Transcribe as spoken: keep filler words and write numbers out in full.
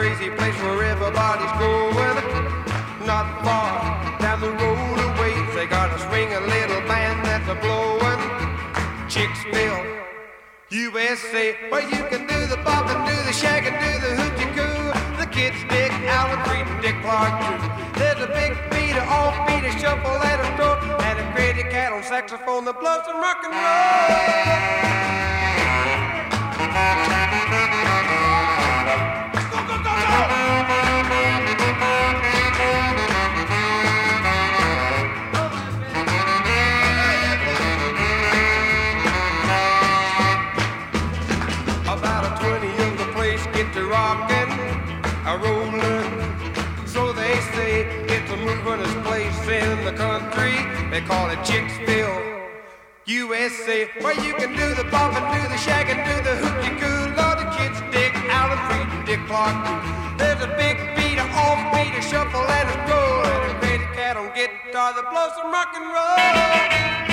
crazy place where everybody's going. Not far down the road away, they got a swing a little band that's a blowing. Chicksville, U S A, where you can do the bop and do the shag and do the hoochie coo. The kids dig Alan Freed and Dick Clark too. There's a big beat, a offbeat, a shuffle and a stroke, and a crazy cat on saxophone that blows some rock and roll. A rolling, so they say it's the movingest place in the country. They call it Chicksville, U S A, where you can do the bop and do the shag and do the hoochie coo. Lord, the kids dig Alan Freed and Dick Clark too. There's a big beat, a offbeat, a shuffle and a stroll, and a crazy cat on guitar that blows some rock and roll.